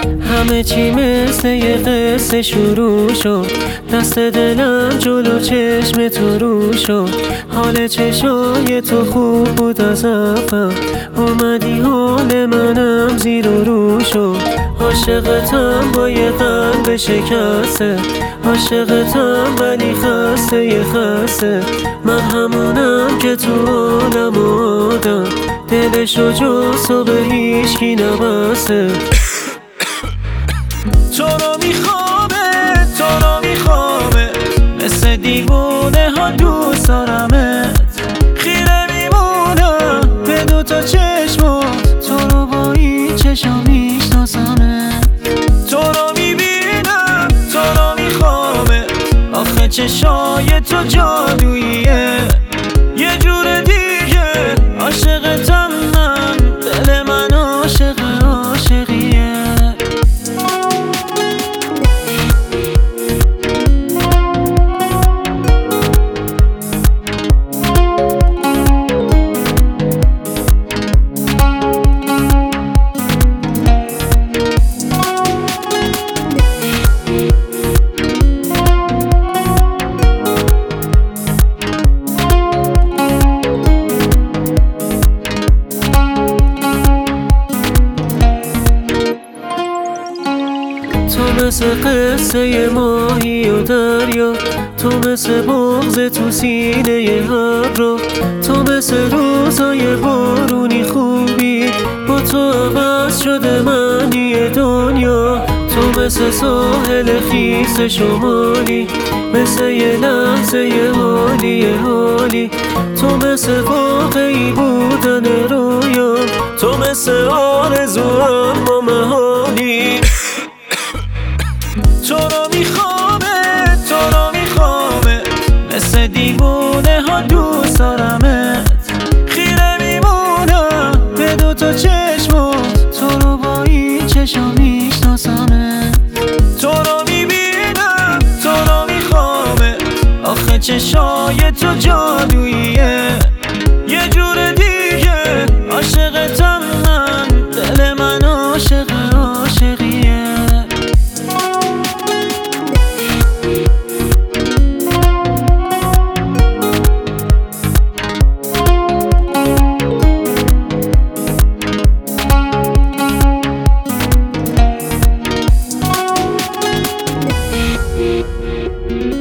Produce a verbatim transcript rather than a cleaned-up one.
همه چی مثل یه قصه شروع شد، دست دلم جلو چشم تو رو شد. حال چشای تو خوب بود از اول، اومدی حال منم زیر و رو شد. عاشقتم با یه قلب شکسته، عاشقتم ولی خسته یه خسته. من همونم که تو عالم آدم، دلشو جز تو به هیچکی نبسته. تو رو میخوامه، تو رو میخوامه، مثل دیوونه ها دوست دارمت. خیره میمونم به دوتا چشمات، تو رو با این چشم میشناسمت. تو رو میبینم، تو رو میخوامه، آخه چشای تو جادوییه. یه جور دیگه عاشقتم من، دل من عاشق عاشقیه. تو مثل قصه ماهی و دریا، تو مثل بغض تو سینه ابرا، تو مثل روزای بارونی خوبی، با تو عوض شده معنی دنیا. تو مثل ساحل خیس شمالی، مثل یه لحظه یه حالی یه حالی. تو مثل واقعی بودن رویا، تو مثل آرزو اما محالی. تو رو میخوامه، تو رو میخوامه، مثل دیوونه ها دوست دارمت. خیره میمونم به دوتا چشمات، تو رو با این چشم میشناسمت. تو رو میبینم، تو رو میخوامه، آخه چشای تو جادوییه. یه جور دیگه عاشقتم من، دل من عاشق عاشقیه. Mm-hmm.